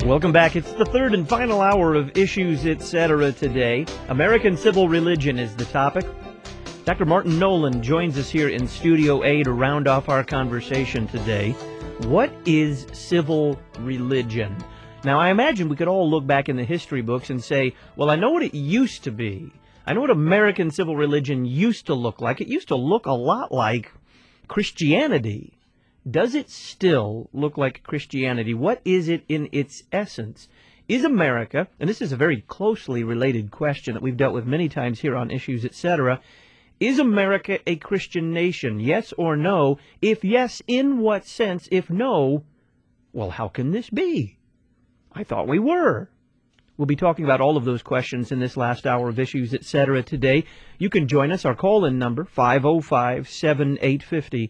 Welcome back. It's the third and final hour of Issues, Etc. today. American civil religion is the topic. Dr. Martin Nolan joins us here in Studio A to round off our conversation today. What is civil religion? Now, I imagine we could all look back in the history books and say, well, I know what it used to be. I know what American civil religion used to look like. It used to look a lot like Christianity. Does it still look like Christianity? What is it in its essence? Is America, and this is a very closely related question that we've dealt with many times here on Issues, Etc., is America a Christian nation? Yes or no? If yes, in what sense? If no, well, how can this be? I thought we were. We'll be talking about all of those questions in this last hour of Issues, Etc. today. You can join us. Our call-in number, 505-7850.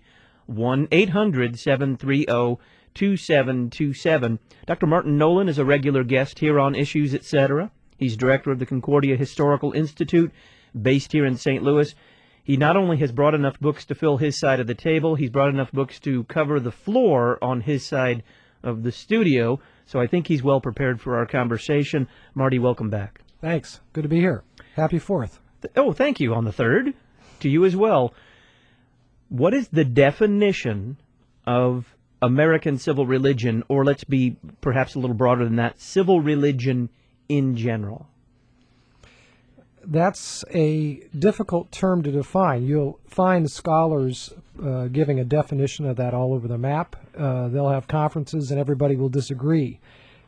1-800-730-2727. Dr. Martin Nolan is a regular guest here on Issues, Etc. He's director of the Concordia Historical Institute, based here in St. Louis. He not only has brought enough books to fill his side of the table, he's brought enough books to cover the floor on his side of the studio, so I think he's well prepared for our conversation. Marty, welcome back. Thanks. Good to be here. Happy 4th. Oh, thank you on the 3rd. To you as well. What is the definition of American civil religion, or let's be perhaps a little broader than that, civil religion in general? That's a difficult term to define. You'll find scholars giving a definition of that all over the map. They'll have conferences and everybody will disagree.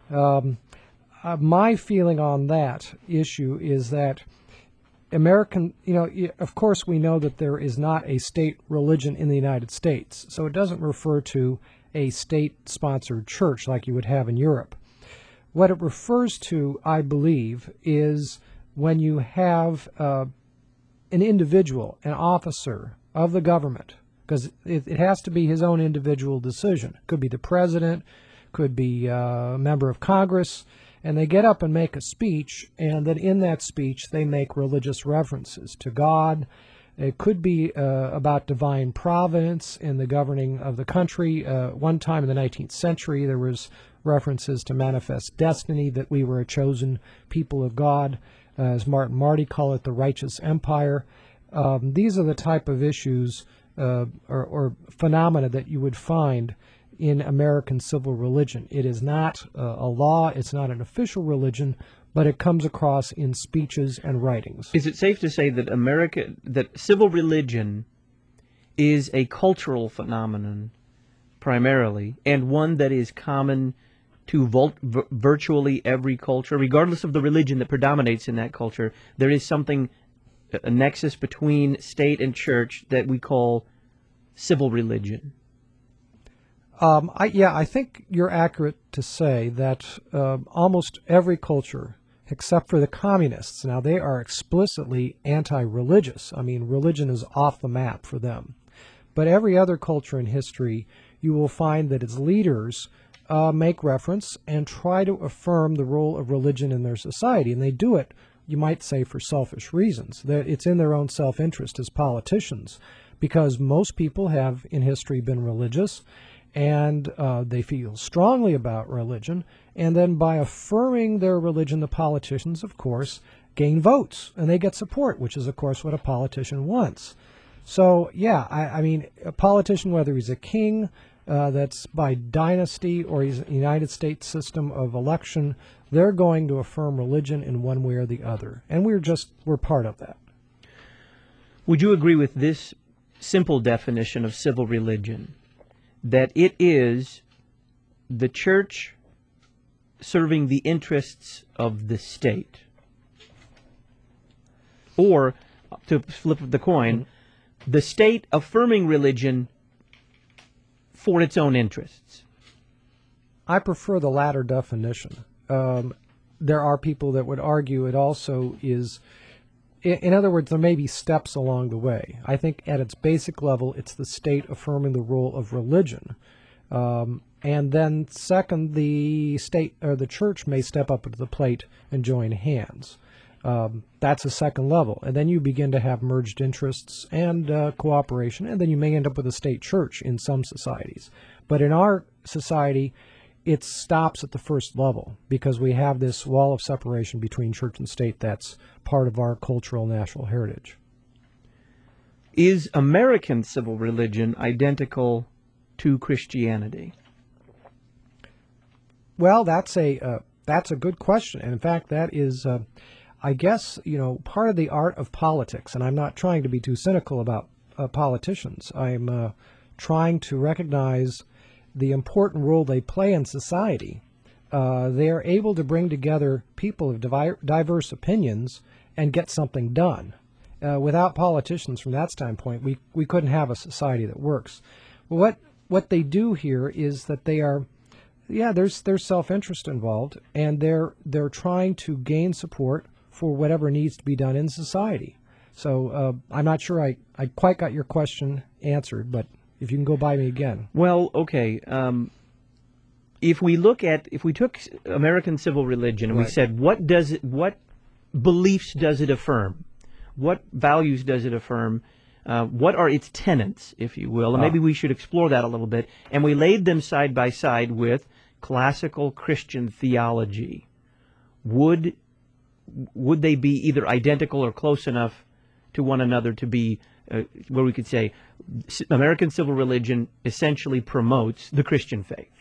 My feeling on that issue is that American, of course we know that there is not a state religion in the United States, so it doesn't refer to a state-sponsored church like you would have in Europe. What it refers to, I believe, is when you have an individual, an officer of the government, because it has to be his own individual decision. It could be the president, could be a member of Congress, and they get up and make a speech, and then in that speech they make religious references to God. It could be about divine providence in the governing of the country. One time in the 19th century there was references to manifest destiny, that we were a chosen people of God. As Marty called it, the righteous empire. These are the type of issues or phenomena that you would find in American civil religion. It is not a law, it's not an official religion, but it comes across in speeches and writings. Is it safe to say that that civil religion is a cultural phenomenon primarily, and one that is common to virtually every culture, regardless of the religion that predominates in that culture? There is something, a nexus between state and church that we call civil religion. I think you're accurate to say that almost every culture, except for the communists, now they are explicitly anti-religious. I mean, religion is off the map for them. But every other culture in history, you will find that its leaders make reference and try to affirm the role of religion in their society. And they do it, you might say, for selfish reasons. It's in their own self-interest as politicians, because most people have in history been religious, and they feel strongly about religion, and then by affirming their religion, the politicians, of course, gain votes, and they get support, which is, of course, what a politician wants. So, yeah, I mean, a politician, whether he's a king, that's by dynasty, or he's a United States system of election, they're going to affirm religion in one way or the other, and we're part of that. Would you agree with this simple definition of civil religion, that it is the church serving the interests of the state? Or, to flip the coin, the state affirming religion for its own interests? I prefer the latter definition. There are people that would argue it also is, in other words, there may be steps along the way. I think at its basic level, it's the state affirming the role of religion. And then second, the state or the church may step up to the plate and join hands. That's a second level. And then you begin to have merged interests and cooperation, and then you may end up with a state church in some societies. But in our society, it stops at the first level because we have this wall of separation between church and state that's part of our cultural national heritage. Is American civil religion identical to Christianity? Well, that's a good question, and in fact, that is, I guess, part of the art of politics. And I'm not trying to be too cynical about politicians. I'm trying to recognize the important role they play in society. They are able to bring together people of diverse opinions and get something done. Without politicians, from that standpoint, we couldn't have a society that works. Well, what they do here is that they are, there's self-interest involved, and they're trying to gain support for whatever needs to be done in society. So I'm not sure I quite got your question answered, but if you can go by me again. Well, okay. If we took American civil religion and we said, what beliefs does it affirm? What values does it affirm? What are its tenets, if you will? And maybe we should explore that a little bit. And we laid them side by side with classical Christian theology. Would they be either identical or close enough to one another to be where we could say American civil religion essentially promotes the Christian faith?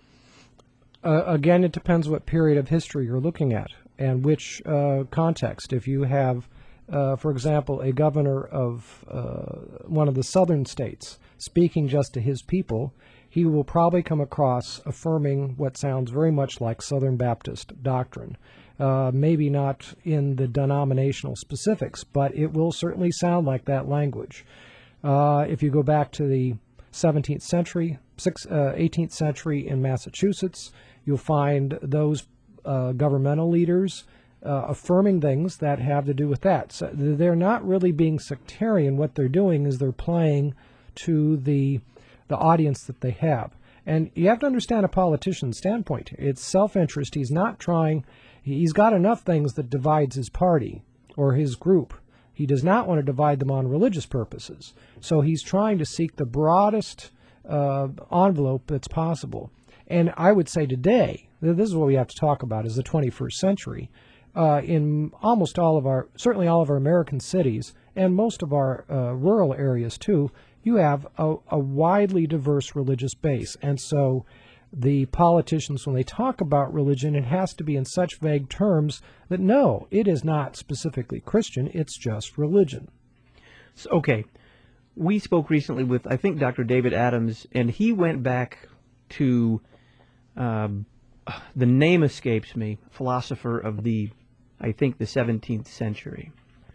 Again, it depends what period of history you're looking at and which context. If you have, for example, a governor of one of the southern states speaking just to his people, he will probably come across affirming what sounds very much like Southern Baptist doctrine. Maybe not in the denominational specifics, but it will certainly sound like that language. If you go back to the 17th century, 18th century in Massachusetts, you'll find those governmental leaders affirming things that have to do with that. So they're not really being sectarian. What they're doing is they're playing to the audience that they have. And you have to understand a politician's standpoint. It's self-interest. He's got enough things that divides his party or his group. He does not want to divide them on religious purposes. So he's trying to seek the broadest envelope that's possible. And I would say today, this is what we have to talk about, is the 21st century. In almost certainly all of our American cities, and most of our rural areas too, you have a widely diverse religious base. And so the politicians, when they talk about religion, it has to be in such vague terms that no, it is not specifically Christian, it's just religion. So, okay. We spoke recently with, I think, Dr. David Adams, and he went back to, the name escapes me, philosopher of the 17th century,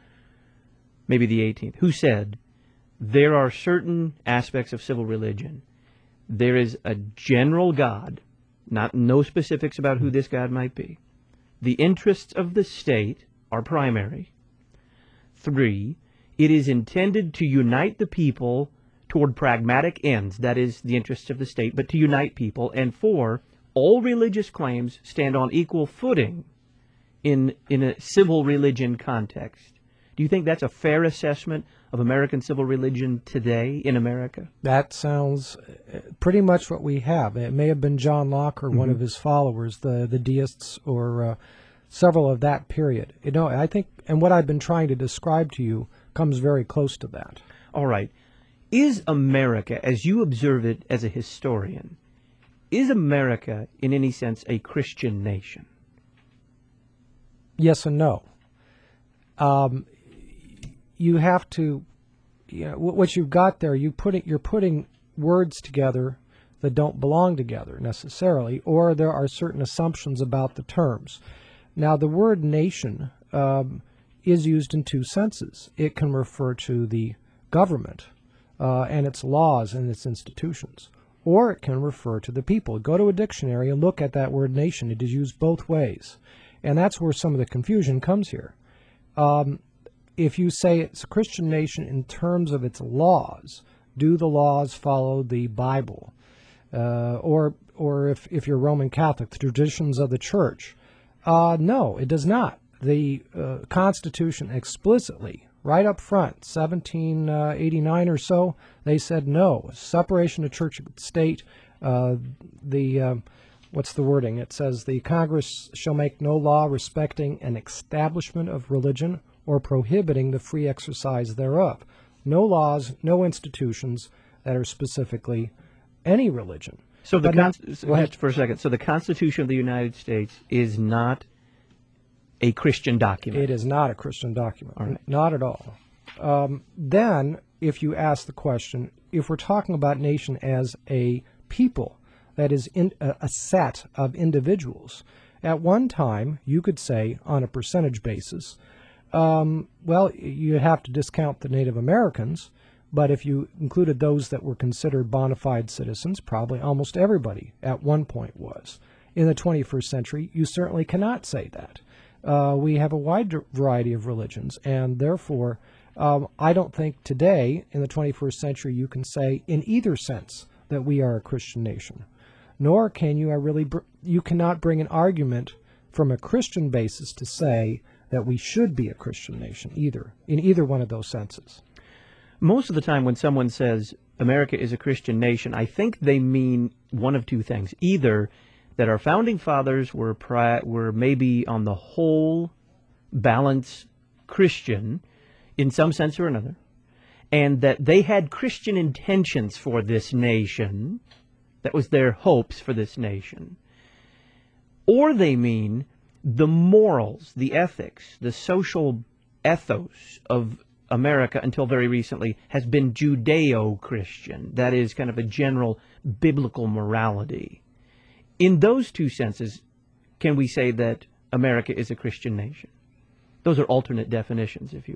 maybe the 18th, who said, there are certain aspects of civil religion. There is a general God, no specifics about who this God might be. The interests of the state are primary. 3, it is intended to unite the people toward pragmatic ends, that is, the interests of the state, but to unite people. And 4, all religious claims stand on equal footing in a civil religion context. Do you think that's a fair assessment of American civil religion today in America? That sounds pretty much what we have. It may have been John Locke or one of his followers, the deists, or several of that period. I think, and what I've been trying to describe to you comes very close to that. All right. Is America, as you observe it as a historian, is America in any sense a Christian nation? Yes and no. You have to, what you've got there, you're putting words together that don't belong together necessarily, or there are certain assumptions about the terms. Now, the word nation is used in two senses. It can refer to the government and its laws and its institutions, or it can refer to the people. Go to a dictionary and look at that word nation. It is used both ways, and that's where some of the confusion comes here. If you say it's a Christian nation in terms of its laws, do the laws follow the Bible? Or if you're Roman Catholic, the traditions of the church? No, it does not. The Constitution explicitly, right up front, 1789 or so, they said no, separation of church and state. The what's the wording? It says the Congress shall make no law respecting an establishment of religion or prohibiting the free exercise thereof. No laws, no institutions that are specifically any religion. So But not- go ahead. just for a second. So the Constitution of the United States is not a Christian document. It is not a Christian document. All right. Not at all. Then, if you ask the question, if we're talking about nation as a people, that is a set of individuals, at one time you could say, on a percentage basis, well, you have to discount the Native Americans, but if you included those that were considered bona fide citizens, probably almost everybody at one point was. In the 21st century, you certainly cannot say that. We have a wide variety of religions, and therefore, I don't think today, in the 21st century, you can say in either sense that we are a Christian nation. Nor can you you cannot bring an argument from a Christian basis to say that we should be a Christian nation either, in either one of those senses. Most of the time when someone says America is a Christian nation, I think they mean one of two things. Either that our founding fathers were maybe on the whole balance Christian in some sense or another, and that they had Christian intentions for this nation. That was their hopes for this nation. Or they mean the morals, the ethics, the social ethos of America until very recently has been Judeo-Christian. That is kind of a general biblical morality. In those two senses, can we say that America is a Christian nation? Those are alternate definitions, if you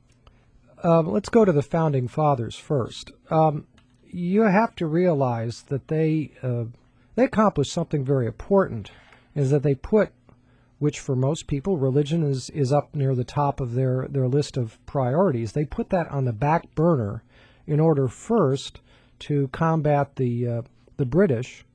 will. Let's go to the Founding Fathers first. You have to realize that they accomplished something very important, is that they put, which for most people, religion is up near the top of their list of priorities. They put that on the back burner in order first to combat the British,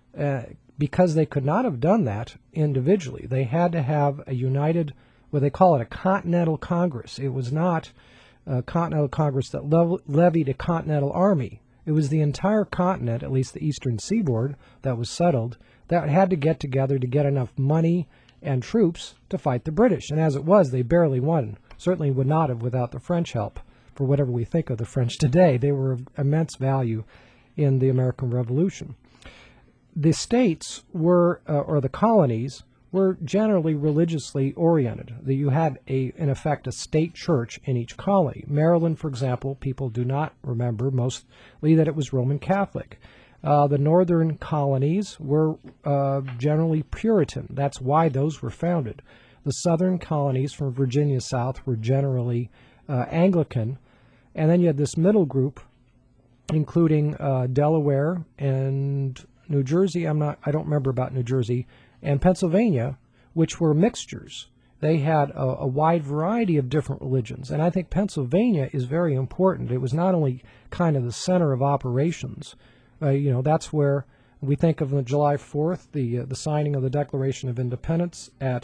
because they could not have done that individually. They had to have a united, what they call it, a Continental Congress. It was not a Continental Congress that levied a Continental Army. It was the entire continent, at least the eastern seaboard, that was settled, that had to get together to get enough money and troops to fight the British. And as it was, they barely won. Certainly would not have without the French help. For whatever we think of the French today, they were of immense value in the American Revolution. The states were, or the colonies, were generally religiously oriented. You had, in effect, a state church in each colony. Maryland, for example, people do not remember mostly that it was Roman Catholic. The northern colonies were generally Puritan. That's why those were founded. The southern colonies from Virginia south were generally Anglican. And then you had this middle group, including Delaware and New Jersey. I don't remember about New Jersey. And Pennsylvania, which were mixtures. They had a wide variety of different religions. And I think Pennsylvania is very important. It was not only kind of the center of operations. That's where we think of the July 4th, the signing of the Declaration of Independence at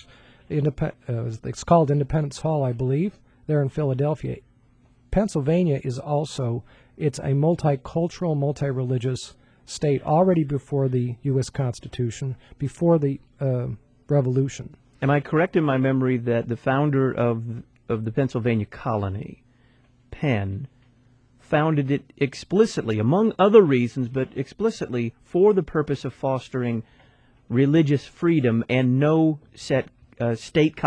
it's called Independence Hall, I believe, there in Philadelphia. Pennsylvania is also, it's a multicultural, multi-religious state already before the U.S. Constitution, before the Revolution. Am I correct in my memory that the founder of the Pennsylvania colony, Penn, founded it explicitly, among other reasons, but explicitly for the purpose of fostering religious freedom and no set state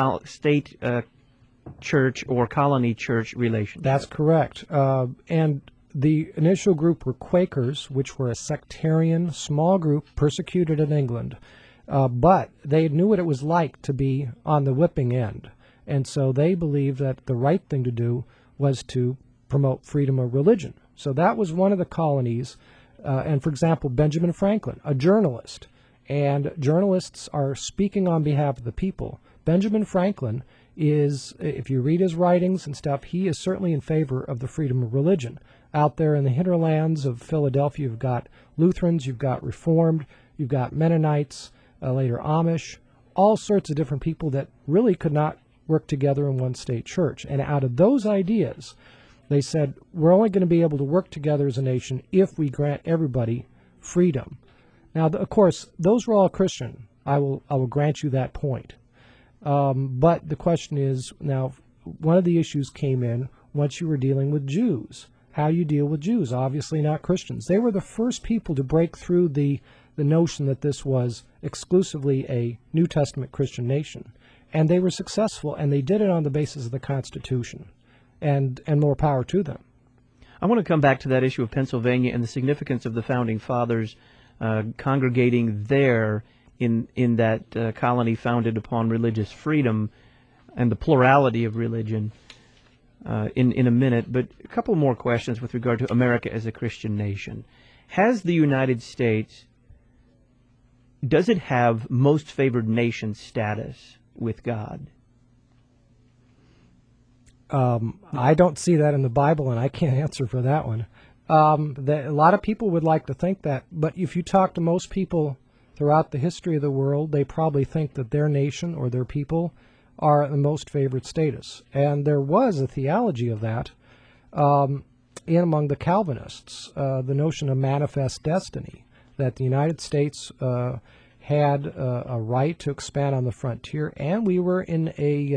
church or colony church relationship? That's correct. And the initial group were Quakers, which were a sectarian, small group persecuted in England. But they knew what it was like to be on the whipping end. And so they believed that the right thing to do was to promote freedom of religion. So that was one of the colonies. And for example, Benjamin Franklin, a journalist, and journalists are speaking on behalf of the people. Benjamin Franklin is, if you read his writings and stuff, he is certainly in favor of the freedom of religion. Out there in the hinterlands of Philadelphia, you've got Lutherans, you've got Reformed, you've got Mennonites, later Amish, all sorts of different people that really could not work together in one state church. And out of those ideas, they said, we're only going to be able to work together as a nation if we grant everybody freedom. Now, of course, those were all Christian. I will grant you that point. But the question is now, one of the issues came in once you were dealing with Jews. How you deal with Jews, obviously not Christians. They were the first people to break through the notion that this was exclusively a New Testament Christian nation. And they were successful, and they did it on the basis of the Constitution. And more power to them. I want to come back to that issue of Pennsylvania and the significance of the Founding Fathers congregating there in that colony founded upon religious freedom and the plurality of religion in a minute. But a couple more questions with regard to America as a Christian nation. Has the United States, does it have most favored nation status with God? I don't see that in the Bible, and I can't answer for that one. A lot of people would like to think that, but if you talk to most people throughout the history of the world, they probably think that their nation or their people are the most favored status. And there was a theology of that in among the Calvinists, the notion of manifest destiny, that the United States had a right to expand on the frontier, and we were in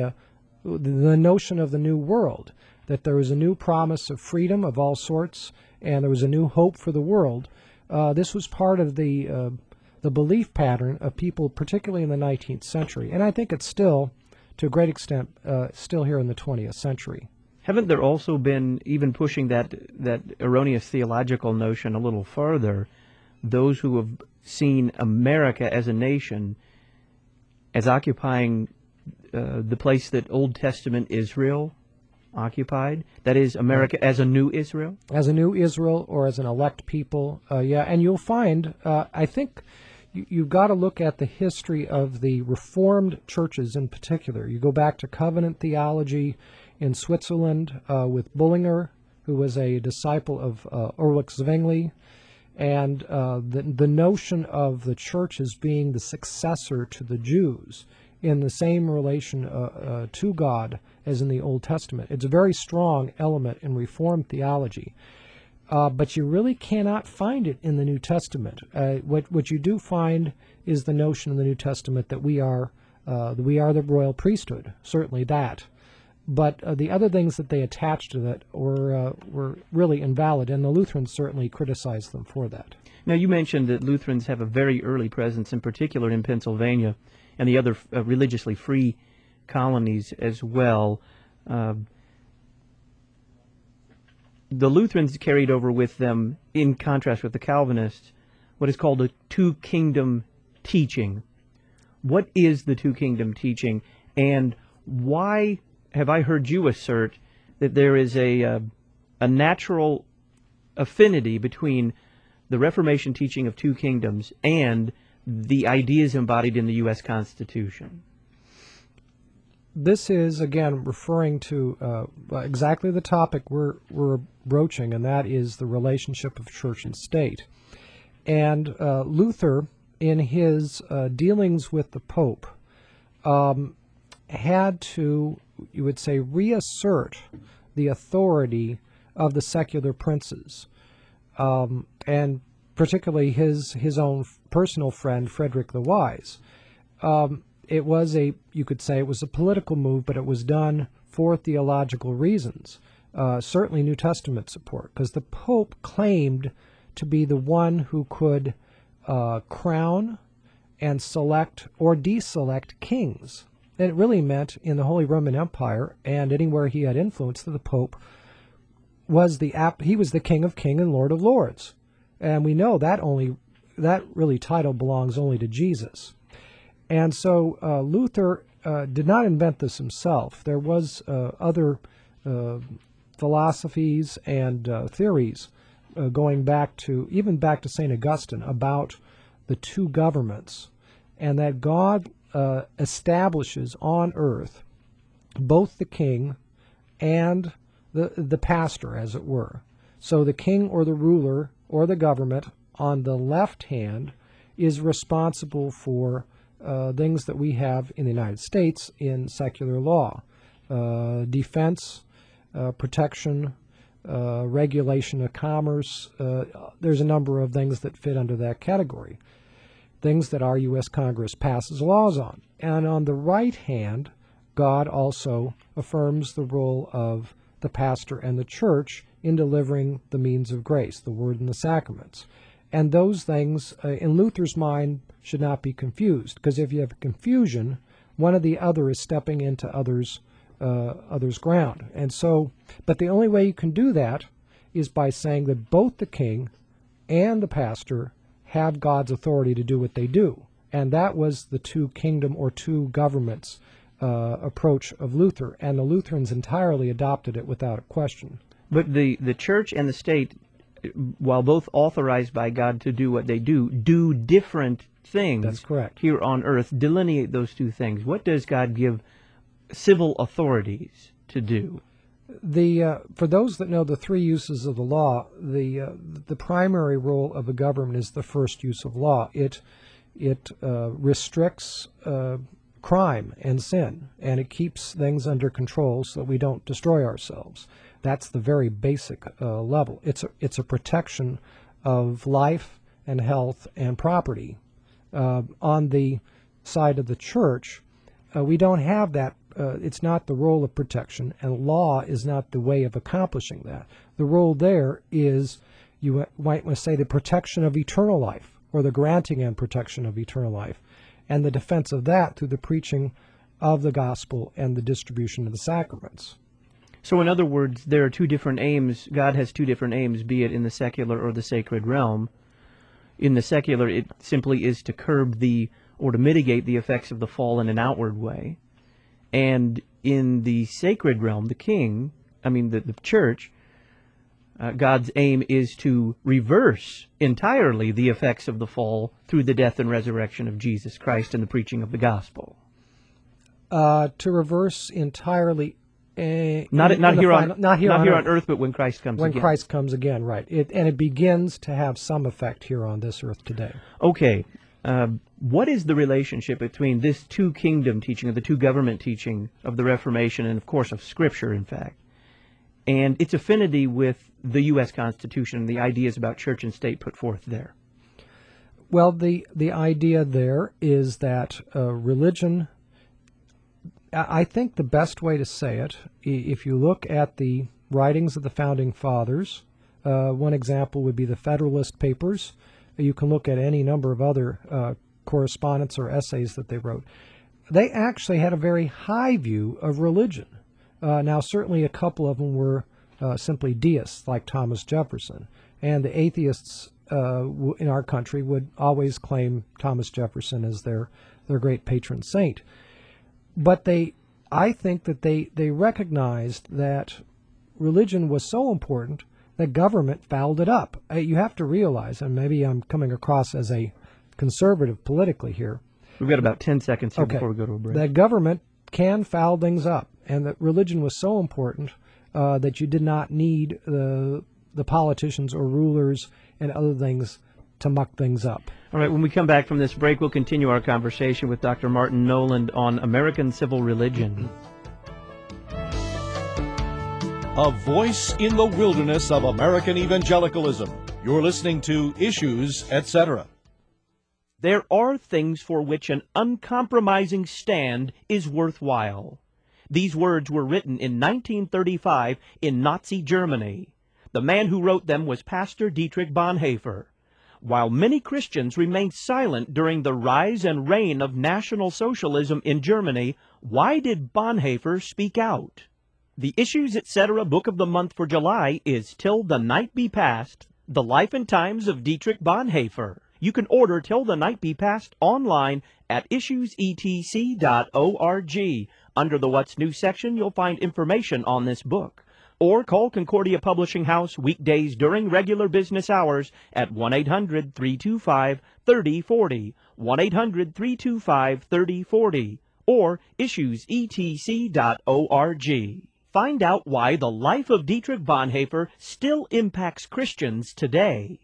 the notion of the New World, that there was a new promise of freedom of all sorts, and there was a new hope for the world. This was part of the belief pattern of people, particularly in the 19th century, and I think it's still, to a great extent, still here in the 20th century. Haven't there also been, even pushing that erroneous theological notion a little further, those who have seen America as a nation as occupying the place that Old Testament Israel occupied? That is, America as a new Israel? As a new Israel, or as an elect people, yeah. And you'll find, I think, you've got to look at the history of the Reformed churches in particular. You go back to covenant theology in Switzerland with Bullinger, who was a disciple of Ulrich Zwingli, and the notion of the church as being the successor to the Jews in the same relation to God as in the Old Testament. It's a very strong element in Reformed theology. But you really cannot find it in the New Testament. What you do find is the notion in the New Testament that we are the royal priesthood, certainly that. But the other things that they attached to that were really invalid, and the Lutherans certainly criticized them for that. Now, you mentioned that Lutherans have a very early presence, in particular in Pennsylvania and the other religiously free colonies as well. The Lutherans carried over with them, in contrast with the Calvinists, what is called a two-kingdom teaching. What is the two-kingdom teaching, and why have I heard you assert that there is a natural affinity between the Reformation teaching of two kingdoms and the ideas embodied in the U.S. Constitution? This is, again, referring to exactly the topic we're broaching, and that is the relationship of church and state. And Luther, in his dealings with the Pope, had to, you would say, reassert the authority of the secular princes, and particularly his own personal friend, Frederick the Wise. It was you could say it was a political move, but it was done for theological reasons. Certainly New Testament support, because the Pope claimed to be the one who could crown and select or deselect kings. And it really meant in the Holy Roman Empire and anywhere he had influence that the Pope was he was the King of Kings and Lord of Lords. And we know that really title belongs only to Jesus. And so Luther did not invent this himself. There was other philosophies and theories going back to St. Augustine about the two governments, and that God establishes on earth both the king and the pastor, as it were. So the king or the ruler or the government on the left hand is responsible for things that we have in the United States in secular law: defense, protection, regulation of commerce. There's a number of things that fit under that category. things that our U.S. Congress passes laws on. And on the right hand, God also affirms the role of the pastor and the church in delivering the means of grace, the word and the sacraments. And those things, in Luther's mind, should not be confused, because if you have confusion, one or the other is stepping into others' ground. And so, but the only way you can do that is by saying that both the king and the pastor have God's authority to do what they do. And that was the two kingdom or two governments approach of Luther, and the Lutherans entirely adopted it without a question. But the church and the state, while both authorized by God to do what they do different things. That's correct. Here on earth. Delineate those two things. What does God give civil authorities to do? For those that know the three uses of the law, the primary role of a government is the first use of law. It restricts crime and sin, and it keeps things under control so that we don't destroy ourselves. That's the very basic level. It's a protection of life and health and property. On the side of the church, we don't have that. It's not the role of protection, and law is not the way of accomplishing that. The role there is, you might want to say, the protection of eternal life, or the granting and protection of eternal life, and the defense of that through the preaching of the gospel and the distribution of the sacraments. So in other words, there are two different aims. God has two different aims, be it in the secular or the sacred realm. In the secular, it simply is to curb or to mitigate the effects of the fall in an outward way. And in the sacred realm, the church, God's aim is to reverse entirely the effects of the fall through the death and resurrection of Jesus Christ and the preaching of the gospel. To reverse entirely, not here on earth, but when Christ comes again. When Christ comes again, right. It begins to have some effect here on this earth today. Okay. What is the relationship between this two-kingdom teaching, or the two-government teaching of the Reformation, and of course of Scripture, in fact, and its affinity with the U.S. Constitution and the ideas about church and state put forth there? Well, the idea there is that religion, I think the best way to say it, if you look at the writings of the Founding Fathers, one example would be the Federalist Papers. You can look at any number of other correspondence or essays that they wrote. They actually had a very high view of religion. Now, certainly a couple of them were simply deists, like Thomas Jefferson. And the atheists in our country would always claim Thomas Jefferson as their great patron saint. But I think that they recognized that religion was so important that government fouled it up. You have to realize, and maybe I'm coming across as a conservative politically here. We've got about 10 seconds here before we go to a break. That government can foul things up, and that religion was so important that you did not need the politicians or rulers and other things to muck things up. All right, when we come back from this break, we'll continue our conversation with Dr. Martin Noland on American civil religion. A voice in the wilderness of American evangelicalism. You're listening to Issues, Etc. There are things for which an uncompromising stand is worthwhile. These words were written in 1935 in Nazi Germany. The man who wrote them was Pastor Dietrich Bonhoeffer. While many Christians remained silent during the rise and reign of National Socialism in Germany, why did Bonhoeffer speak out? The Issues Etc. book of the month for July is Till the Night Be Past, The Life and Times of Dietrich Bonhoeffer. You can order Till the Night Be Past online at issuesetc.org. Under the What's New section, you'll find information on this book. Or call Concordia Publishing House weekdays during regular business hours at 1-800-325-3040, 1-800-325-3040, or issuesetc.org. Find out why the life of Dietrich Bonhoeffer still impacts Christians today.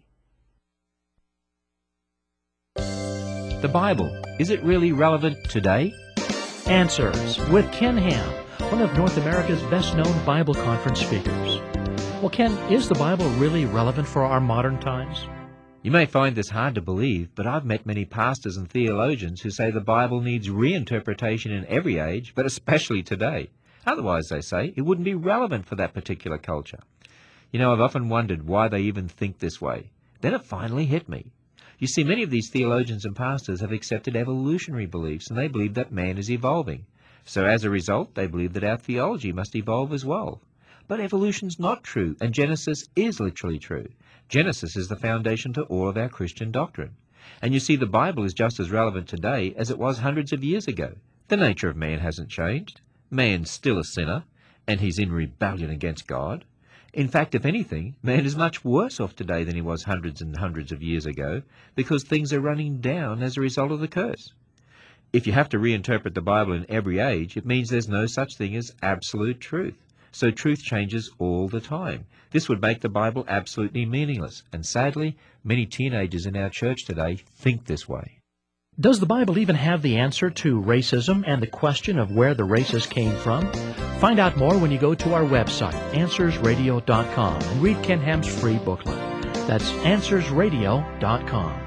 The Bible, is it really relevant today? Answers with Ken Ham, one of North America's best-known Bible conference speakers. Well, Ken, is the Bible really relevant for our modern times? You may find this hard to believe, but I've met many pastors and theologians who say the Bible needs reinterpretation in every age, but especially today. Otherwise, they say, it wouldn't be relevant for that particular culture. You know, I've often wondered why they even think this way. Then it finally hit me. You see, many of these theologians and pastors have accepted evolutionary beliefs, and they believe that man is evolving. So as a result, they believe that our theology must evolve as well. But evolution's not true, and Genesis is literally true. Genesis is the foundation to all of our Christian doctrine. And you see, the Bible is just as relevant today as it was hundreds of years ago. The nature of man hasn't changed. Man's still a sinner, and he's in rebellion against God. In fact, if anything, man is much worse off today than he was hundreds and hundreds of years ago, because things are running down as a result of the curse. If you have to reinterpret the Bible in every age, it means there's no such thing as absolute truth. So truth changes all the time. This would make the Bible absolutely meaningless, and sadly, many teenagers in our church today think this way. Does the Bible even have the answer to racism and the question of where the races came from? Find out more when you go to our website, AnswersRadio.com, and read Ken Ham's free booklet. That's AnswersRadio.com.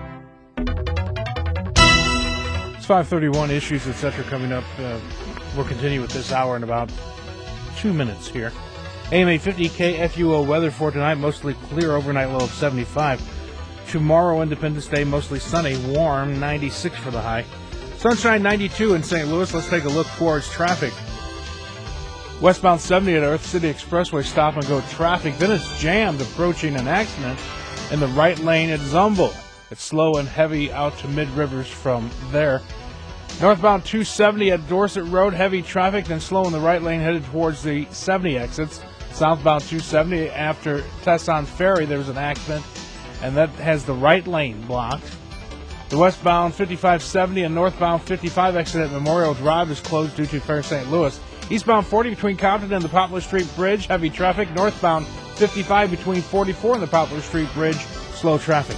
It's 5:31, Issues, etc. coming up. We'll continue with this hour in about 2 minutes here. AM 850 KFUO weather for tonight, mostly clear, overnight low of 75. Tomorrow, Independence Day, mostly sunny, warm, 96 for the high. Sunshine, 92 in St. Louis. Let's take a look towards traffic. Westbound 70 at Earth City Expressway, stop-and-go traffic. Then it's jammed, approaching an accident in the right lane at Zumble. It's slow and heavy out to Mid-Rivers from there. Northbound 270 at Dorset Road, heavy traffic, then slow in the right lane headed towards the 70 exits. Southbound 270 after Tesson Ferry, there's an accident, and that has the right lane blocked. The westbound 5570 and northbound 55 exit at Memorial Drive is closed due to Fair St. Louis. Eastbound 40 between Compton and the Poplar Street Bridge, heavy traffic. Northbound 55 between 44 and the Poplar Street Bridge, slow traffic.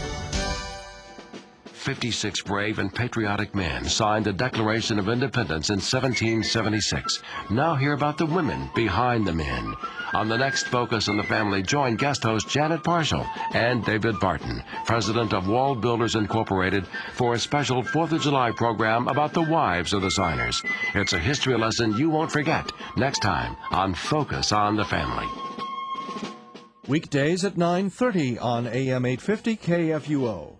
56 brave and patriotic men signed the Declaration of Independence in 1776. Now hear about the women behind the men. On the next Focus on the Family, join guest host Janet Parshall and David Barton, president of Wall Builders Incorporated, for a special 4th of July program about the wives of the signers. It's a history lesson you won't forget next time on Focus on the Family. Weekdays at 9:30 on AM 850 KFUO.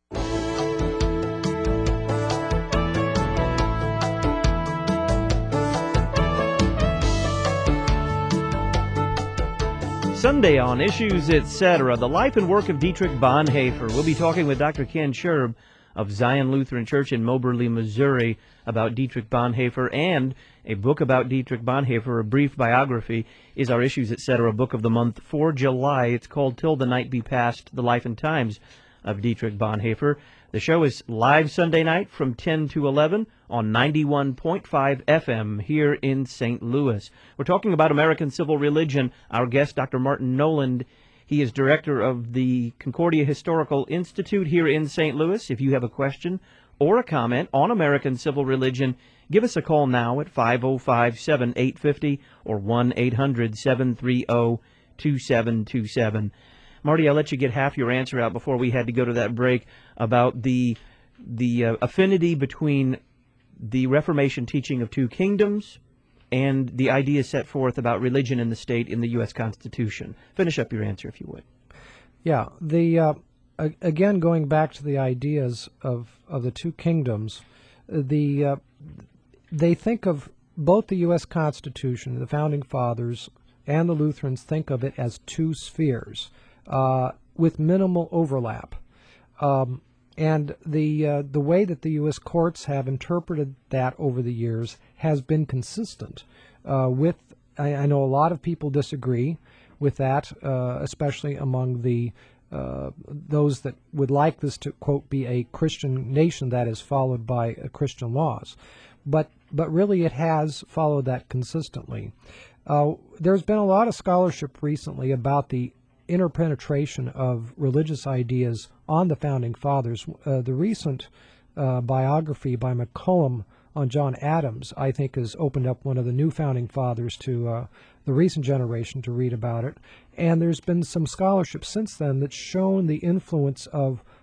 Sunday on Issues, etc., the life and work of Dietrich Bonhoeffer. We'll be talking with Dr. Ken Scherb of Zion Lutheran Church in Moberly, Missouri, about Dietrich Bonhoeffer, and a book about Dietrich Bonhoeffer, a brief biography, is our Issues, etc. book of the month for July. It's called Till the Night Be Past, The Life and Times of Dietrich Bonhoeffer. The show is live Sunday night from 10 to 11 on 91.5 FM here in St. Louis. We're talking about American civil religion. Our guest, Dr. Martin Noland, he is director of the Concordia Historical Institute here in St. Louis. If you have a question or a comment on American civil religion, give us a call now at 505-7850 or 1-800-730-2727. Marty, I'll let you get half your answer out before we had to go to that break about the affinity between the Reformation teaching of two kingdoms and the ideas set forth about religion and the state in the U.S. Constitution. Finish up your answer, if you would. Yeah, again, going back to the ideas of the two kingdoms, they think of both the U.S. Constitution, the Founding Fathers, and the Lutherans think of it as two spheres with minimal overlap. And the way that the U.S. courts have interpreted that over the years has been consistent. I know a lot of people disagree with that, especially among those that would like this to, quote, be a Christian nation that is followed by Christian laws. But really it has followed that consistently. There's been a lot of scholarship recently about the interpenetration of religious ideas on the Founding Fathers. The recent biography by McCullum on John Adams, I think, has opened up one of the new Founding Fathers to the recent generation to read about it. And there's been some scholarship since then that's shown the influence of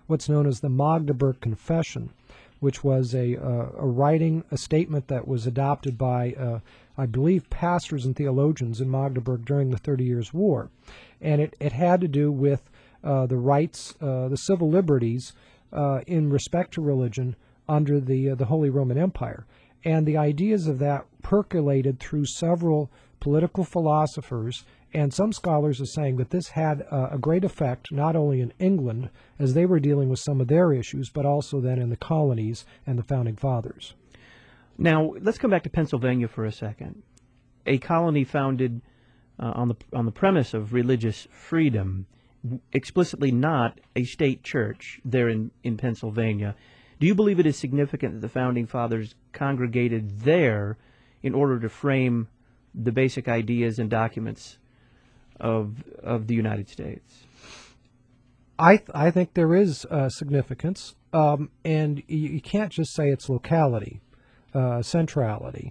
what's known as the Magdeburg Confession, which was a writing, a statement that was adopted by, I believe, pastors and theologians in Magdeburg during the 30 Years' War. And it had to do with the rights, the civil liberties in respect to religion under the Holy Roman Empire. And the ideas of that percolated through several political philosophers, and some scholars are saying that this had a great effect not only in England as they were dealing with some of their issues, but also then in the colonies and the Founding Fathers. Now, let's come back to Pennsylvania for a second. A colony founded on the premise of religious freedom, explicitly not a state church there in Pennsylvania. Do you believe it is significant that the Founding Fathers congregated there in order to frame the basic ideas and documents of the United States? I think there is significance, and you can't just say it's locality, centrality.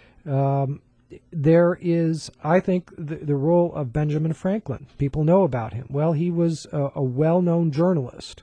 There is, I think, the role of Benjamin Franklin. People know about him. Well, he was a well-known journalist.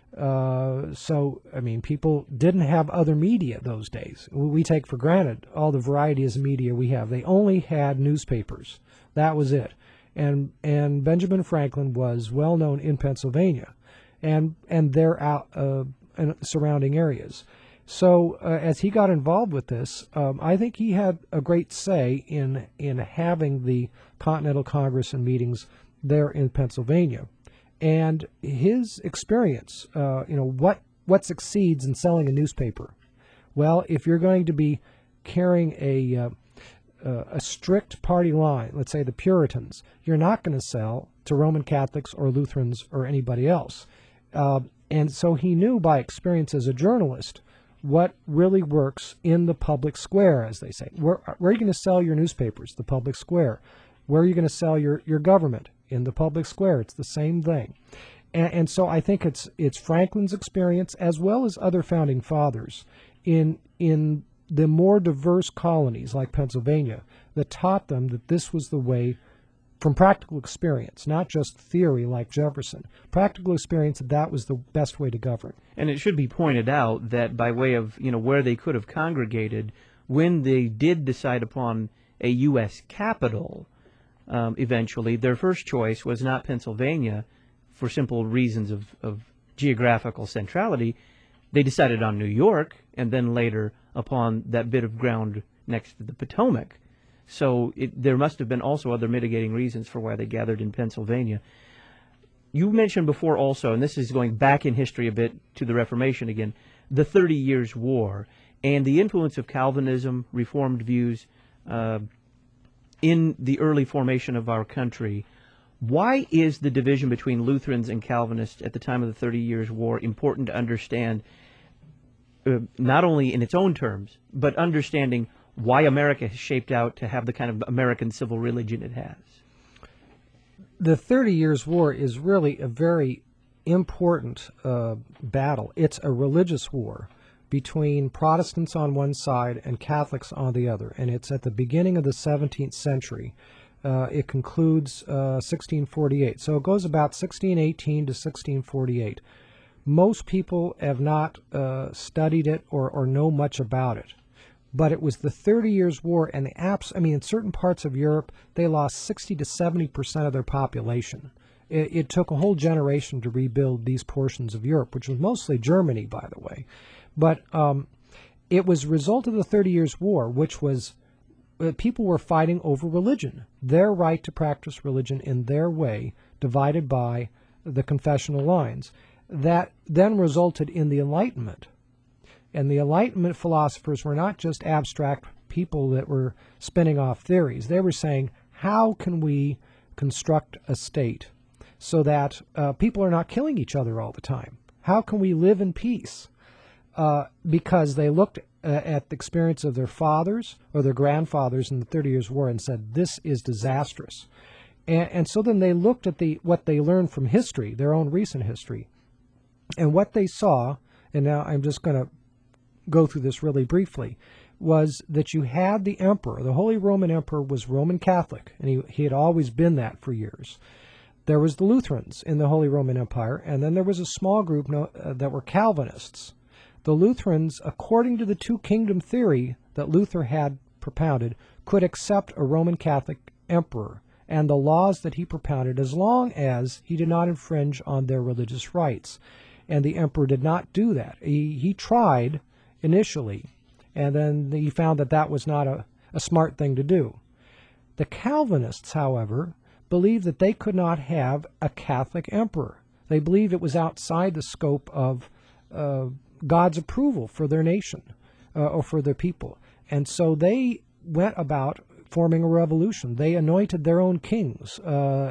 So, I mean, people didn't have other media those days. We take for granted all the varieties of media we have. They only had newspapers. That was it. And Benjamin Franklin was well known in Pennsylvania and their surrounding areas. So as he got involved with this, I think he had a great say in having the Continental Congress and meetings there in Pennsylvania. And his experience, what succeeds in selling a newspaper? Well, if you're going to be carrying a strict party line, let's say the Puritans, you're not going to sell to Roman Catholics or Lutherans or anybody else. And so he knew by experience as a journalist what really works in the public square, as they say. Where are you going to sell your newspapers? The public square. Where are you going to sell your government? In the public square. It's the same thing. And so I think it's Franklin's experience as well as other founding fathers in the more diverse colonies like Pennsylvania that taught them that this was the way, from practical experience, not just theory like Jefferson, practical experience that was the best way to govern. And it should be pointed out that by way of, where they could have congregated, when they did decide upon a U.S. capital, eventually, their first choice was not Pennsylvania for simple reasons of geographical centrality. They decided on New York, and then later upon that bit of ground next to the Potomac. So there must have been also other mitigating reasons for why they gathered in Pennsylvania. You mentioned before also, and this is going back in history a bit to the Reformation again, the 30 Years' War and the influence of Calvinism, Reformed views, in the early formation of our country. Why is the division between Lutherans and Calvinists at the time of the 30 Years' War important to understand, not only in its own terms, but understanding why America has shaped out to have the kind of American civil religion it has? The 30 Years' War is really a very important battle. It's a religious war between Protestants on one side and Catholics on the other, and it's at the beginning of the 17th century. It concludes 1648, so it goes about 1618 to 1648. Most people have not studied it or know much about it, but it was the 30 Years' War, and in certain parts of Europe, they lost 60 to 70% of their population. It took a whole generation to rebuild these portions of Europe, which was mostly Germany, by the way. But it was a result of the 30 Years' War, which was people were fighting over religion, their right to practice religion in their way, divided by the confessional lines. That then resulted in the Enlightenment. And the Enlightenment philosophers were not just abstract people that were spinning off theories. They were saying, how can we construct a state so that people are not killing each other all the time? How can we live in peace? Because they looked at the experience of their fathers or their grandfathers in the 30 Years' War and said, this is disastrous. And so then they looked at what they learned from history, their own recent history. And what they saw, and now I'm just going to go through this really briefly, was that you had the emperor. The Holy Roman Emperor was Roman Catholic, and he had always been that for years. There was the Lutherans in the Holy Roman Empire, and then there was a small group that were Calvinists. The Lutherans, according to the two-kingdom theory that Luther had propounded, could accept a Roman Catholic emperor and the laws that he propounded as long as he did not infringe on their religious rights. And the emperor did not do that. He tried initially, and then he found that that was not a smart thing to do. The Calvinists, however, believed that they could not have a Catholic emperor. They believed it was outside the scope of God's approval for their nation or for their people. And so they went about forming a revolution. They anointed their own kings.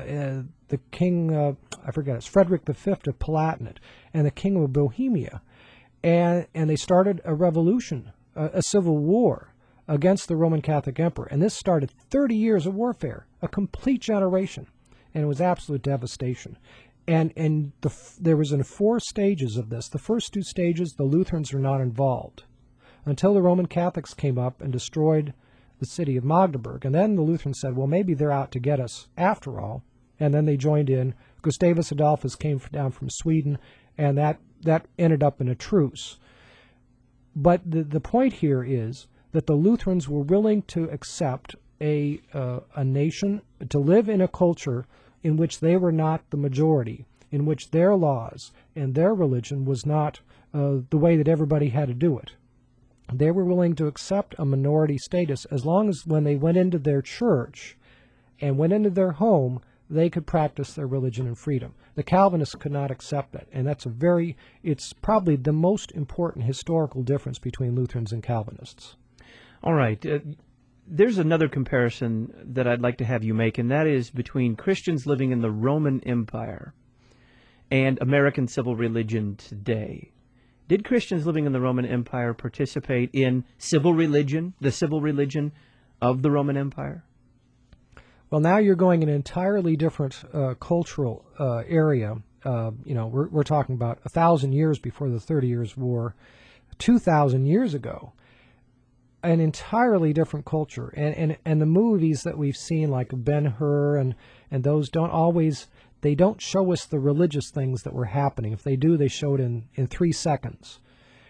The king, I forget, it's Frederick V of Palatinate, and the king of Bohemia. And they started a revolution, a civil war against the Roman Catholic emperor. And this started 30 years of warfare, a complete generation. And it was absolute devastation. And there was in 4 stages of this. The first 2 stages, the Lutherans were not involved until the Roman Catholics came up and destroyed the city of Magdeburg. And then the Lutherans said, well, maybe they're out to get us after all. And then they joined in. Gustavus Adolphus came down from Sweden, and that ended up in a truce. But the point here is that the Lutherans were willing to accept a nation, to live in a culture in which they were not the majority, in which their laws and their religion was not the way that everybody had to do it. They were willing to accept a minority status as long as when they went into their church and went into their home, they could practice their religion in freedom. The Calvinists could not accept that, and it's probably the most important historical difference between Lutherans and Calvinists. All right. There's another comparison that I'd like to have you make, and that is between Christians living in the Roman Empire and American civil religion today. Did Christians living in the Roman Empire participate in civil religion, the civil religion of the Roman Empire? Well, now you're going in an entirely different cultural area. We're talking about 1,000 years before the 30 Years' War, 2,000 years ago. An entirely different culture, and the movies that we've seen, like Ben-Hur and those, they don't show us the religious things that were happening. If they do, they show it in 3 seconds.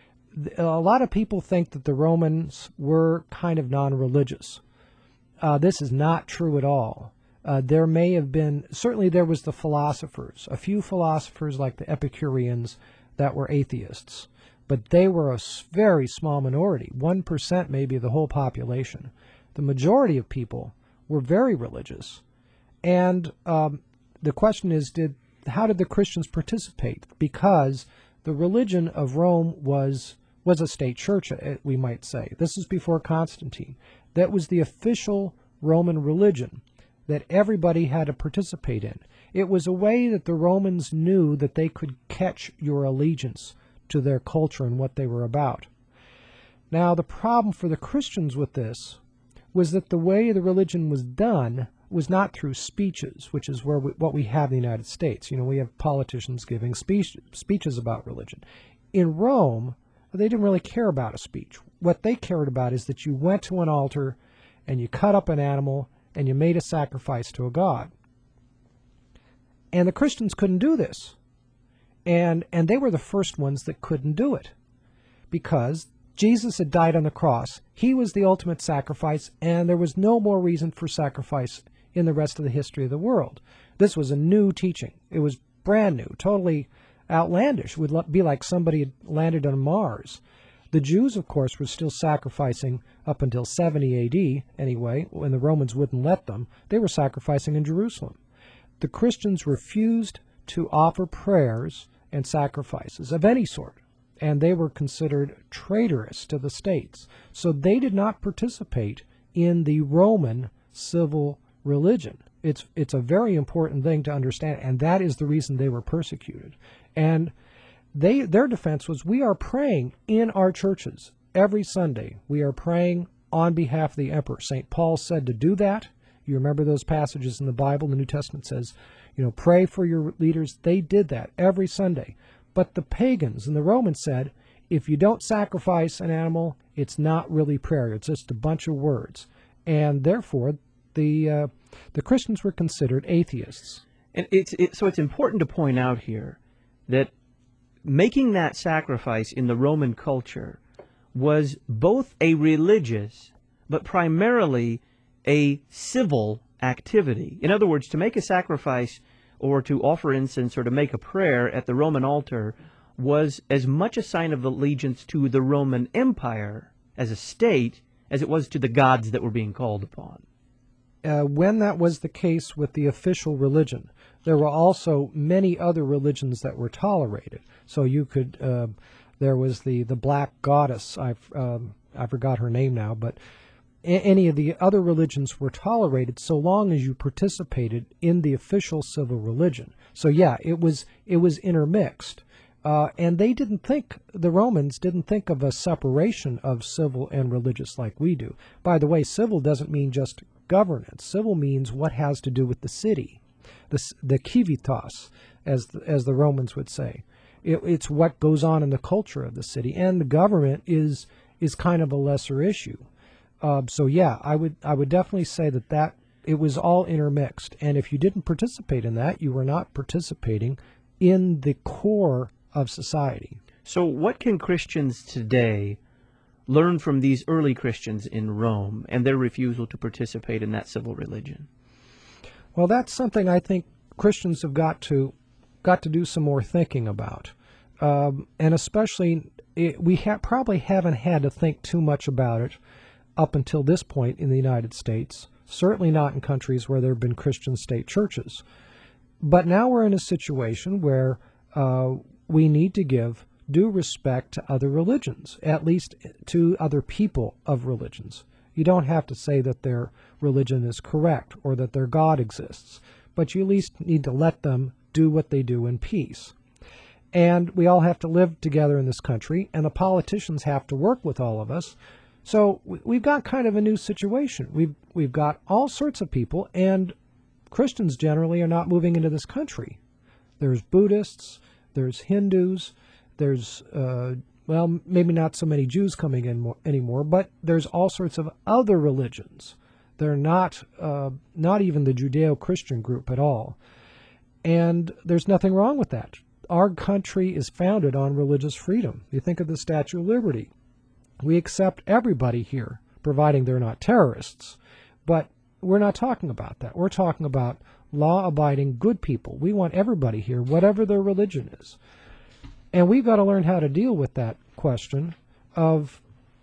A lot of people think that the Romans were kind of non-religious. This is not true at all. There may have been, certainly there was the philosophers, a few philosophers like the Epicureans that were atheists, but they were a very small minority, 1% maybe of the whole population. The majority of people were very religious. And the question is, how did the Christians participate? Because the religion of Rome was a state church, we might say. This is before Constantine. That was the official Roman religion that everybody had to participate in. It was a way that the Romans knew that they could catch your allegiance to their culture and what they were about. Now, the problem for the Christians with this was that the way the religion was done was not through speeches, which is what we have in the United States. We have politicians giving speeches about religion. In Rome, they didn't really care about a speech. What they cared about is that you went to an altar and you cut up an animal and you made a sacrifice to a god. And the Christians couldn't do this. And they were the first ones that couldn't do it, because Jesus had died on the cross. He was the ultimate sacrifice, and there was no more reason for sacrifice in the rest of the history of the world. This was a new teaching. It was brand new, totally outlandish. It would be like somebody had landed on Mars. The Jews, of course, were still sacrificing up until 70 A.D. anyway, when the Romans wouldn't let them. They were sacrificing in Jerusalem. The Christians refused to offer prayers and sacrifices of any sort, and they were considered traitorous to the states. So they did not participate in the Roman civil religion. It's a very important thing to understand, and that is the reason they were persecuted. And their defense was, we are praying in our churches every Sunday. We are praying on behalf of the emperor. St. Paul said to do that. You remember those passages in the Bible? The New Testament says, pray for your leaders. They did that every Sunday. But the pagans and the Romans said, if you don't sacrifice an animal, it's not really prayer. It's just a bunch of words. And therefore, the Christians were considered atheists. And so it's important to point out here that making that sacrifice in the Roman culture was both a religious but primarily a civil activity. In other words, to make a sacrifice or to offer incense or to make a prayer at the Roman altar was as much a sign of allegiance to the Roman Empire as a state as it was to the gods that were being called upon. When that was the case with the official religion, there were also many other religions that were tolerated. So you could, there was the black goddess, I forgot her name now, but any of the other religions were tolerated so long as you participated in the official civil religion. So yeah, it was intermixed. And they didn't think, the Romans didn't think of a separation of civil and religious like we do. By the way, civil doesn't mean just governance. Civil means what has to do with the city, the civitas, as the Romans would say. It's what goes on in the culture of the city, and the government is kind of a lesser issue. So yeah, I would definitely say that it was all intermixed, and if you didn't participate in that, you were not participating in the core of society. So what can Christians today learn from these early Christians in Rome and their refusal to participate in that civil religion? Well, that's something I think Christians have got to do some more thinking about, and especially we probably haven't had to think too much about it up until this point in the United States. Certainly not in countries where there have been Christian state churches. But now we're in a situation where we need to give due respect to other religions, at least to other people of religions. You don't have to say that their religion is correct or that their God exists, but you at least need to let them do what they do in peace. And we all have to live together in this country, and the politicians have to work with all of us. So we've got kind of a new situation. We've got all sorts of people, and Christians generally are not moving into this country. There's Buddhists, there's Hindus, there's, well, maybe not so many Jews coming in anymore, but there's all sorts of other religions. They're not even the Judeo-Christian group at all. And there's nothing wrong with that. Our country is founded on religious freedom. You think of the Statue of Liberty. We accept everybody here, providing they're not terrorists. But we're not talking about that. We're talking about law-abiding good people. We want everybody here, whatever their religion is. And we've got to learn how to deal with that question of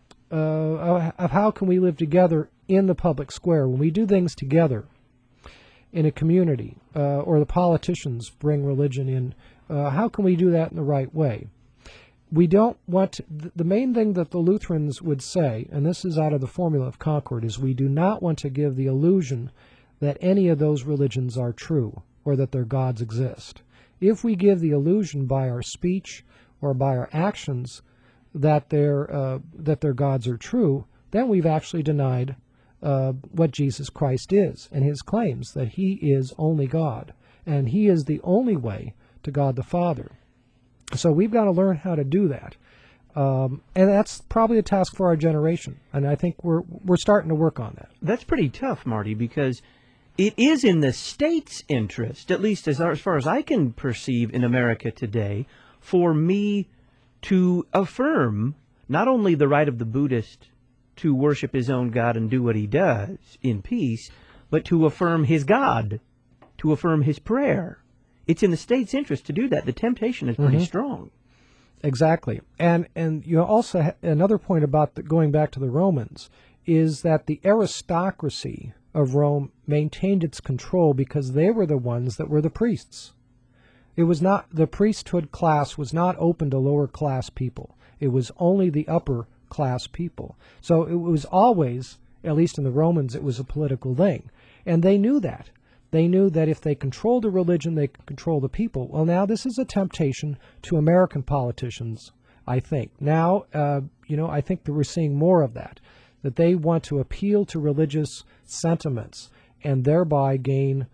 how can we live together in the public square when we do things together in a community, or the politicians bring religion in. How can we do that in the right way? We don't want the main thing that the Lutherans would say, and this is out of the Formula of Concord, is we do not want to give the illusion that any of those religions are true or that their gods exist. If we give the illusion by our speech or by our actions that their gods are true, then we've actually denied what Jesus Christ is and his claims that he is only God and he is the only way to God the Father. So we've got to learn how to do that. And that's probably a task for our generation. And I think we're starting to work on that. That's pretty tough, Marty, because it is in the state's interest, at least as far as I can perceive in America today, for me to affirm not only the right of the Buddhist to worship his own God and do what he does in peace, but to affirm his God, to affirm his prayer. It's in the state's interest to do that. The temptation is pretty strong. Exactly. And you also another point about going back to the Romans is that the aristocracy of Rome maintained its control because they were the ones that were the priests. It was not, the priesthood class was not open to lower class people. It was only the upper class people. So it was always, at least in the Romans, it was a political thing. And they knew that. They knew that if they controlled a religion, they could control the people. Well, now this is a temptation to American politicians, I think. Now, I think that we're seeing more of that they want to appeal to religious sentiments and thereby gain,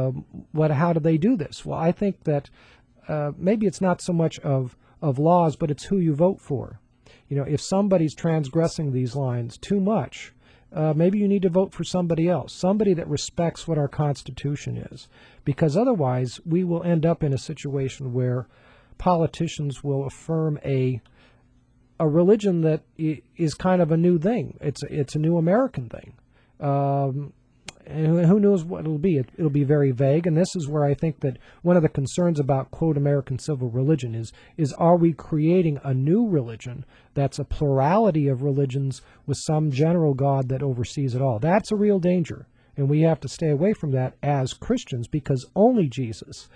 how do they do this? Well, I think that maybe it's not so much of laws, but it's who you vote for. If somebody's transgressing these lines too much, maybe you need to vote for somebody else, somebody that respects what our Constitution is, because otherwise we will end up in a situation where politicians will affirm a religion that is kind of a new thing. It's a new American thing. And who knows what it'll be. It'll be very vague, and this is where I think that one of the concerns about, quote, American civil religion is are we creating a new religion that's a plurality of religions with some general God that oversees it all? That's a real danger, and we have to stay away from that as Christians, because only Jesus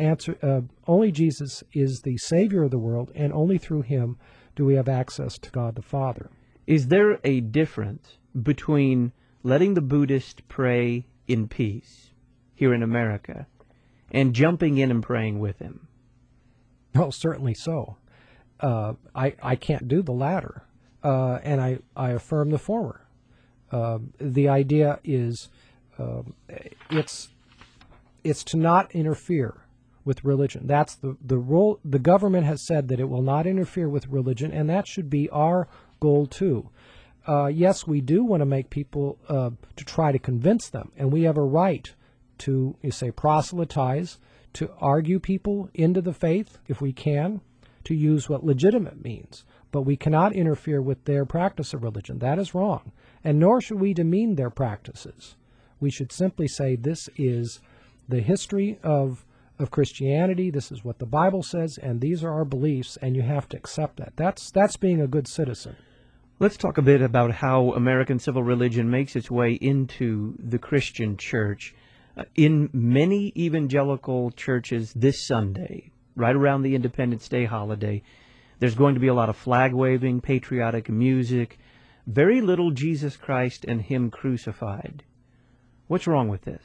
is the Savior of the world, and only through Him do we have access to God the Father. Is there a difference between letting the Buddhist pray in peace here in America and jumping in and praying with him? Oh, certainly so. I can't do the latter, and I affirm the former. The idea is it's to not interfere with religion. That's the role. The government has said that it will not interfere with religion, and that should be our goal too. Yes, we do want to make people to try to convince them, and we have a right to, proselytize, to argue people into the faith if we can, to use what legitimate means. But we cannot interfere with their practice of religion. That is wrong. And nor should we demean their practices. We should simply say this is the history of Christianity, this is what the Bible says, and these are our beliefs, and you have to accept that. That's being a good citizen. Let's talk a bit about how American civil religion makes its way into the Christian church. In many evangelical churches this Sunday, right around the Independence Day holiday, there's going to be a lot of flag-waving, patriotic music, very little Jesus Christ and Him crucified. What's wrong with this?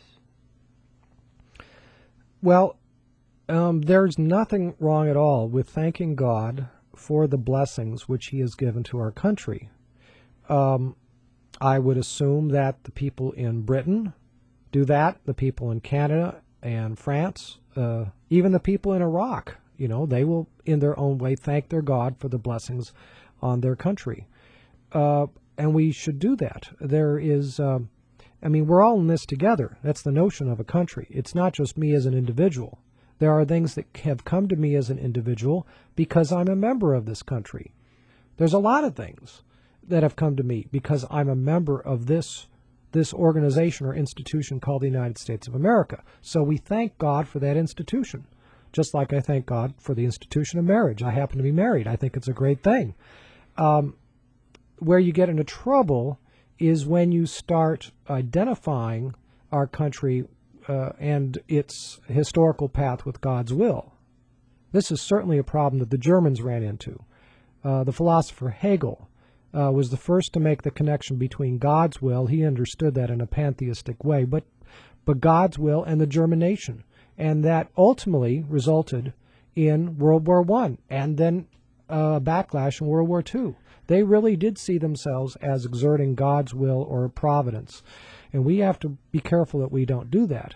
Well, there's nothing wrong at all with thanking God for the blessings which He has given to our country. I would assume that the people in Britain do that, the people in Canada and France, even the people in Iraq, they will, in their own way, thank their God for the blessings on their country. And we should do that. There is, we're all in this together. That's the notion of a country. It's not just me as an individual. There are things that have come to me as an individual because I'm a member of this country. There's a lot of things that have come to me because I'm a member of this organization or institution called the United States of America. So we thank God for that institution, just like I thank God for the institution of marriage. I happen to be married. I think it's a great thing. Where you get into trouble is when you start identifying our country and its historical path with God's will. This is certainly a problem that the Germans ran into. The philosopher Hegel was the first to make the connection between God's will. He understood that in a pantheistic way, but God's will and the German nation. And that ultimately resulted in World War I and then backlash in World War II. They really did see themselves as exerting God's will or providence. And we have to be careful that we don't do that.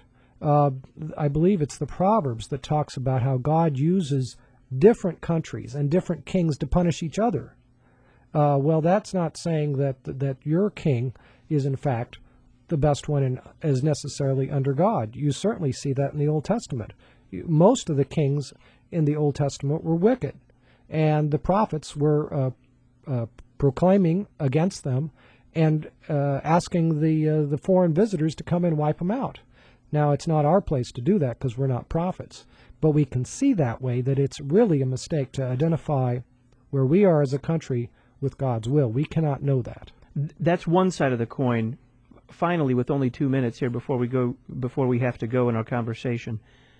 I believe it's the Proverbs that talks about how God uses different countries and different kings to punish each other. Well, that's not saying that your king is, in fact, the best one as necessarily under God. You certainly see that in the Old Testament. Most of the kings in the Old Testament were wicked, and the prophets were proclaiming against them and asking the foreign visitors to come and wipe them out. Now, it's not our place to do that because we're not prophets, but we can see that way that it's really a mistake to identify where we are as a country with God's will. We cannot know that. That's one side of the coin. Finally, with only 2 minutes here before we have to go in our conversation,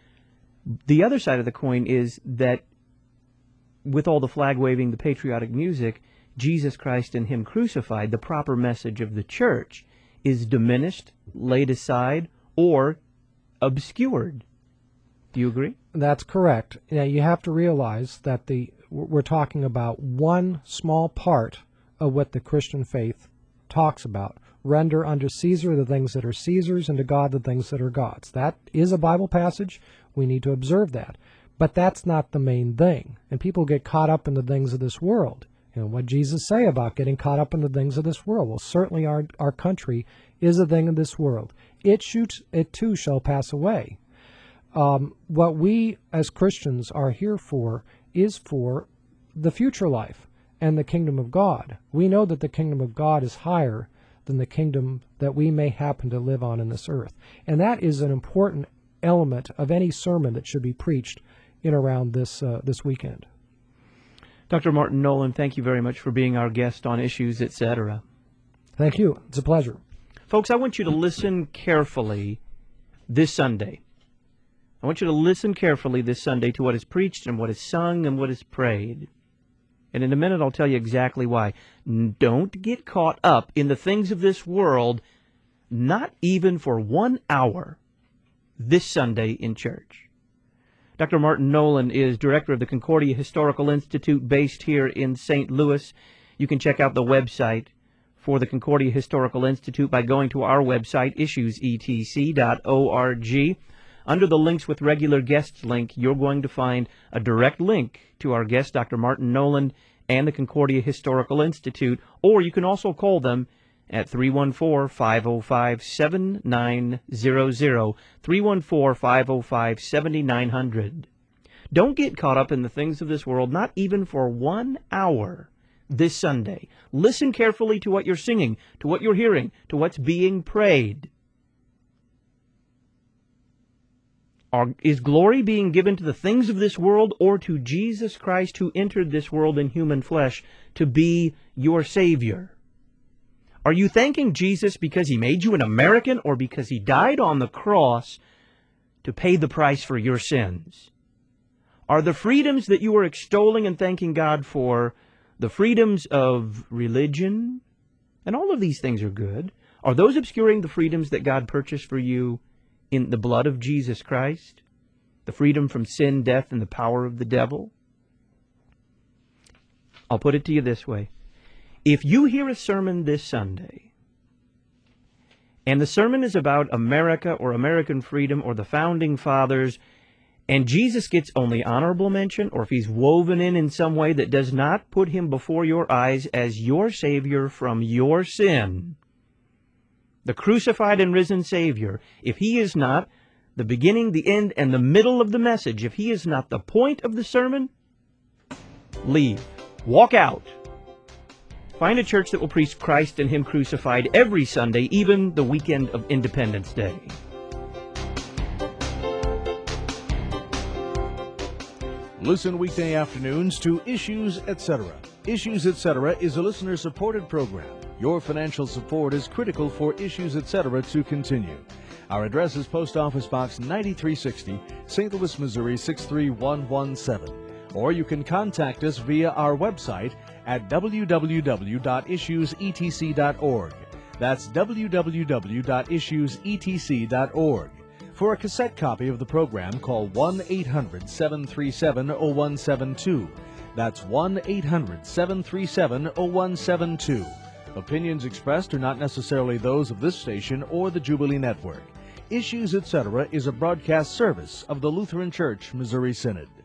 the other side of the coin is that with all the flag waving, the patriotic music, Jesus Christ and Him crucified, the proper message of the church is diminished, laid aside, or obscured. Do you agree? That's correct. Now, you have to realize that we're talking about one small part of what the Christian faith talks about. Render unto Caesar the things that are Caesar's, and to God the things that are God's. That is a Bible passage. We need to observe that. But that's not the main thing. And people get caught up in the things of this world. You know, what Jesus say about getting caught up in the things of this world? Well, certainly our country is a thing of this world. It too shall pass away. What we as Christians are here for is for the future life and the kingdom of God. We know that the kingdom of God is higher than the kingdom that we may happen to live on in this earth. And that is an important element of any sermon that should be preached in around this weekend. Dr. Martin Nolan, thank you very much for being our guest on Issues, Etc. Thank you. It's a pleasure. Folks, I want you to listen carefully this Sunday. I want you to listen carefully this Sunday to what is preached and what is sung and what is prayed. And in a minute I'll tell you exactly why. Don't get caught up in the things of this world, not even for 1 hour this Sunday in church. Dr. Martin Nolan is director of the Concordia Historical Institute based here in St. Louis. You can check out the website for the Concordia Historical Institute by going to our website, issuesetc.org. Under the Links with Regular Guests link, you're going to find a direct link to our guest, Dr. Martin Nolan, and the Concordia Historical Institute, or you can also call them at 314-505-7900, 314-505-7900. Don't get caught up in the things of this world, not even for 1 hour this Sunday. Listen carefully to what you're singing, to what you're hearing, to what's being prayed. Is glory being given to the things of this world or to Jesus Christ who entered this world in human flesh to be your Savior? Are you thanking Jesus because He made you an American or because He died on the cross to pay the price for your sins? Are the freedoms that you are extolling and thanking God for the freedoms of religion? And all of these things are good. Are those obscuring the freedoms that God purchased for you in the blood of Jesus Christ? The freedom from sin, death, and the power of the devil? I'll put it to you this way. If you hear a sermon this Sunday, and the sermon is about America or American freedom or the Founding Fathers, and Jesus gets only honorable mention, or if He's woven in some way that does not put Him before your eyes as your Savior from your sin, the crucified and risen Savior, if He is not the beginning, the end, and the middle of the message, if He is not the point of the sermon, leave. Walk out. Find a church that will preach Christ and Him crucified every Sunday, even the weekend of Independence Day. Listen weekday afternoons to Issues, Etc. Issues, Etc. is a listener-supported program. Your financial support is critical for Issues, Etc. to continue. Our address is Post Office Box 9360, St. Louis, Missouri 63117. Or you can contact us via our website at www.issuesetc.org. That's www.issuesetc.org. For a cassette copy of the program, call 1-800-737-0172. That's 1-800-737-0172. Opinions expressed are not necessarily those of this station or the Jubilee Network. Issues, Etc. is a broadcast service of the Lutheran Church Missouri Synod.